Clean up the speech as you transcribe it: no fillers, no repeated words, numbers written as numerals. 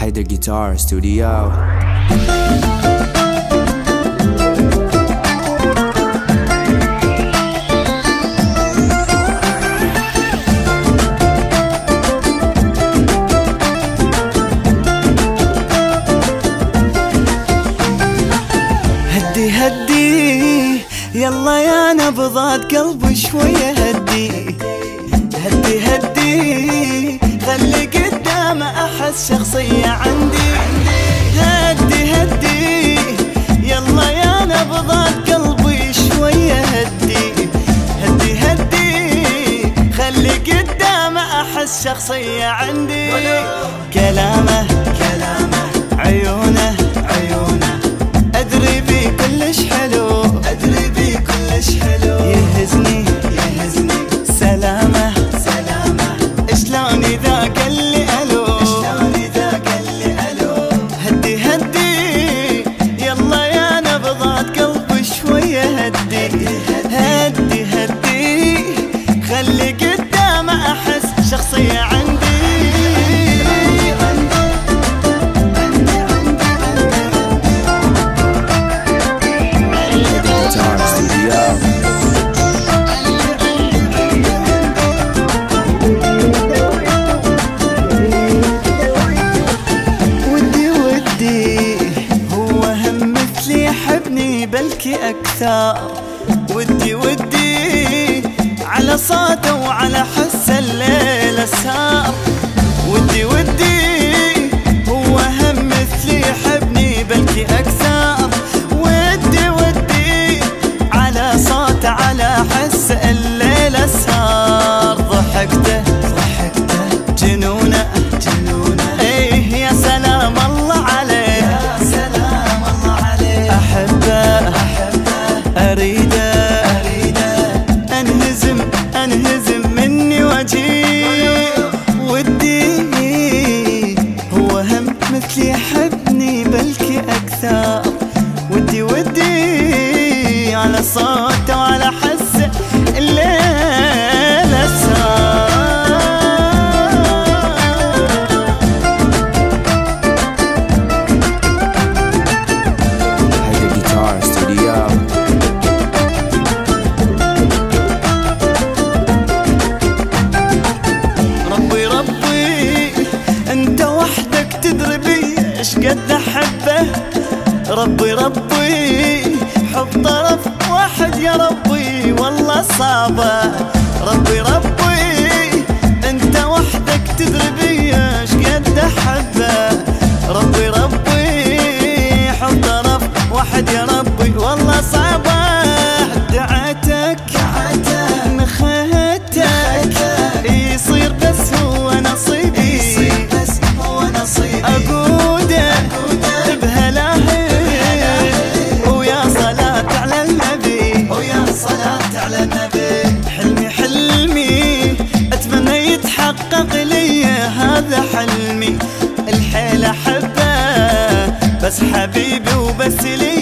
Hyder Guitar Studio. هدي هدي يلا يا نبضات قلبي شوية هدي هدي هدي خلي قدام أحس شخصية عندي هدي هدي يلا يا نبضات قلبي شوية هدي هدي هدي خلي قدام أحس شخصية عندي كلامه عيونه أدري بي كلش حلو يهزني سلامه شلون إذا قال لي ألو هدي هدي يلا يا نبضات قلبي شوية هدي هدي هدي خلي قدام أحس شخصية عندي بلكي أكثر ودي على صوته وعلى حس الليل سهر ودي هو هم مثلي يحبني بلكي أكثر ودي على صوته على حس الليل سهر ضحكته جنونه ايه يا سلام الله عليه أحبه أريده أنهزم مني وجهي ودي هو هم مثلي يحبني بلكي أكثر ودي على صوته وعلى حسه الليل أسهر قد أحبه ربي حب طرف واحد يا ربي والله صعبة ربي انت وحدك تدري بي ايش قد أحبه ربي حب طرف واحد يا ربي والله صعبة دعيتك نخيتك يصير بس هو نصيبي حقق لي هذا حلمي الحيل أحبه بس حبيبي وبس لي